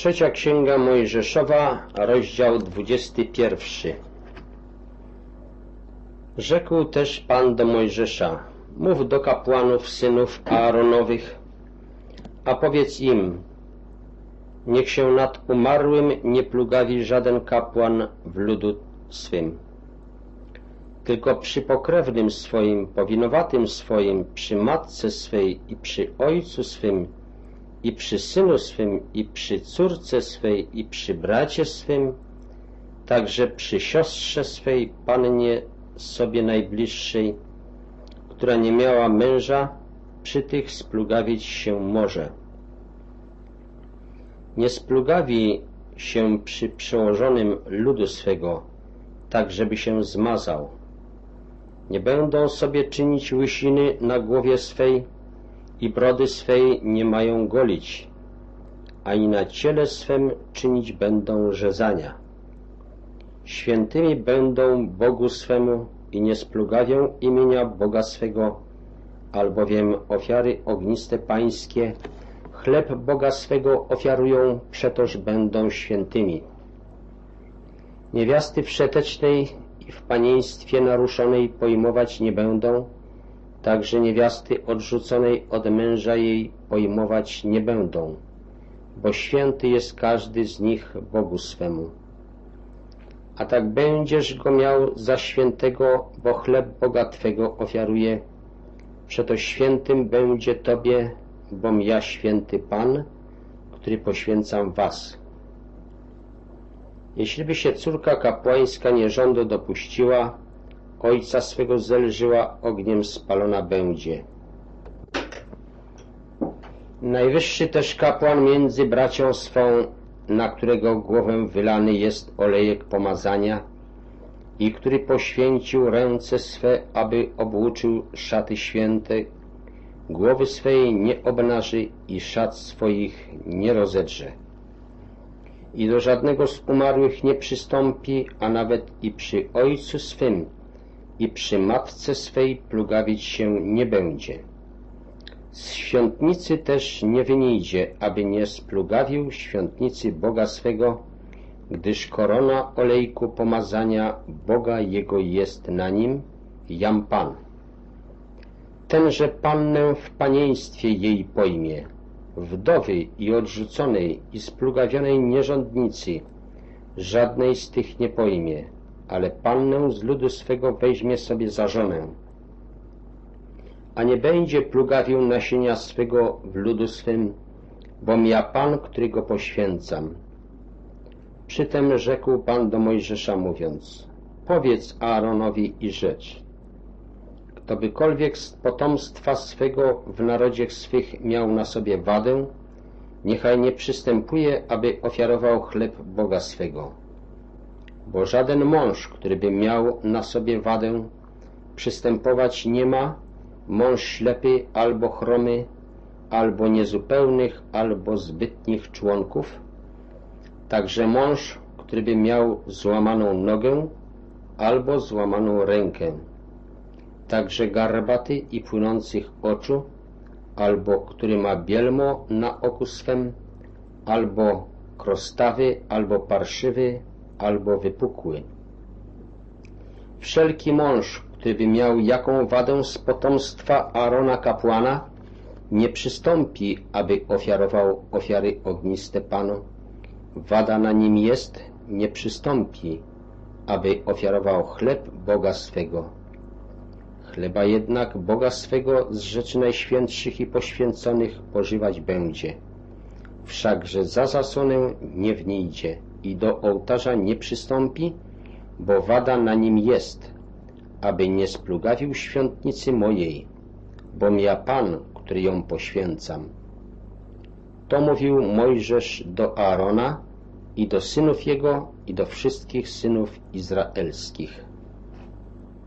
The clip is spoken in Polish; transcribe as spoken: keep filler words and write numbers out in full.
Trzecia Księga Mojżeszowa, rozdział dwudziesty pierwszy. Rzekł też Pan do Mojżesza: mów do kapłanów synów Aaronowych, a powiedz im: niech się nad umarłym nie plugawi żaden kapłan w ludu swym, tylko przy pokrewnym swoim, powinowatym swoim, przy matce swej i przy ojcu swym, i przy synu swym, i przy córce swej, i przy bracie swym, także przy siostrze swej, pannie sobie najbliższej, która nie miała męża, przy tych splugawić się może. Nie splugawi się przy przełożonym ludu swego, tak żeby się zmazał. Nie będą sobie czynić łysiny na głowie swej i brody swej nie mają golić, ani na ciele swem czynić będą rzezania. Świętymi będą Bogu swemu i nie splugawią imienia Boga swego, albowiem ofiary ogniste pańskie, chleb Boga swego ofiarują, przetoż będą świętymi. Niewiasty wszetecznej i w panieństwie naruszonej pojmować nie będą, także niewiasty odrzuconej od męża jej pojmować nie będą, bo święty jest każdy z nich Bogu swemu. A tak będziesz go miał za świętego, bo chleb Boga Twego ofiaruje, przeto świętym będzie Tobie, bom ja święty Pan, który poświęcam was. Jeśliby się córka kapłańska nierządu dopuściła, ojca swego zelżyła, ogniem spalona będzie. Najwyższy też kapłan między bracią swą, na którego głowę wylany jest olejek pomazania i który poświęcił ręce swe, aby obłuczył szaty święte, głowy swej nie obnaży i szat swoich nie rozedrze. I do żadnego z umarłych nie przystąpi, a nawet i przy ojcu swym i przy matce swej plugawić się nie będzie. Z świątnicy też nie wyniedzie, aby nie splugawił świątnicy Boga swego, gdyż korona olejku pomazania Boga jego jest na nim, jam Pan. Tenże pannę w panieństwie jej pojmie, wdowy i odrzuconej i splugawionej nierządnicy, żadnej z tych nie pojmie, ale pannę z ludu swego weźmie sobie za żonę. A nie będzie plugawił nasienia swego w ludu swym, bom ja Pan, który go poświęcam. Przytem rzekł Pan do Mojżesza, mówiąc: powiedz Aaronowi i rzecz: ktobykolwiek z potomstwa swego w narodzie swych miał na sobie wadę, niechaj nie przystępuje, aby ofiarował chleb Boga swego. Bo żaden mąż, który by miał na sobie wadę, przystępować nie ma, mąż ślepy albo chromy, albo niezupełnych, albo zbytnich członków, także mąż, który by miał złamaną nogę, albo złamaną rękę, także garbaty i płynących oczu, albo który ma bielmo na oku swem, albo krostawy, albo parszywy, albo wypukły. Wszelki mąż, który by miał jaką wadę z potomstwa Aarona kapłana, nie przystąpi, aby ofiarował ofiary ogniste Panu. Wada na nim jest, nie przystąpi, aby ofiarował chleb Boga swego. Chleba jednak Boga swego z rzeczy najświętszych i poświęconych pożywać będzie. Wszakże za zasłonę nie wniedzie i do ołtarza nie przystąpi, bo wada na nim jest, aby nie splugawił świątnicy mojej, bom ja Pan, który ją poświęcam. To mówił Mojżesz do Aarona i do synów jego i do wszystkich synów izraelskich.